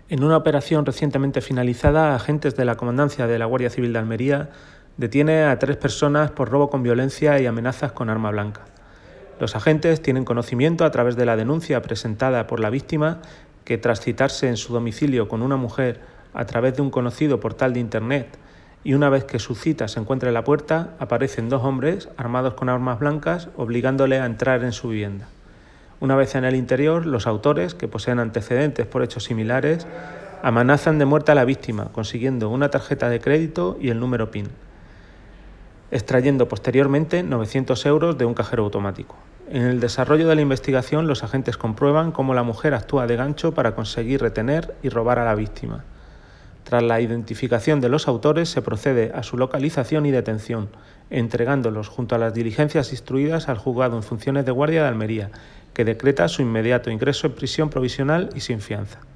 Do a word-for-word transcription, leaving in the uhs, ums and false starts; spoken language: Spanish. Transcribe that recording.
En una operación recientemente finalizada, agentes de la Comandancia de la Guardia Civil de Almería detienen a tres personas por robo con violencia y amenazas con arma blanca. Los agentes tienen conocimiento a través de la denuncia presentada por la víctima que, tras citarse en su domicilio con una mujer a través de un conocido portal de internet y una vez que su cita se encuentra en la puerta, aparecen dos hombres armados con armas blancas obligándole a entrar en su vivienda. Una vez en el interior, los autores, que poseen antecedentes por hechos similares, amenazan de muerte a la víctima, consiguiendo una tarjeta de crédito y el número PIN, extrayendo posteriormente novecientos euros de un cajero automático. En el desarrollo de la investigación, los agentes comprueban cómo la mujer actúa de gancho para conseguir retener y robar a la víctima. Tras la identificación de los autores, se procede a su localización y detención, entregándolos junto a las diligencias instruidas al juzgado en funciones de guardia de Almería, que decreta su inmediato ingreso en prisión provisional y sin fianza.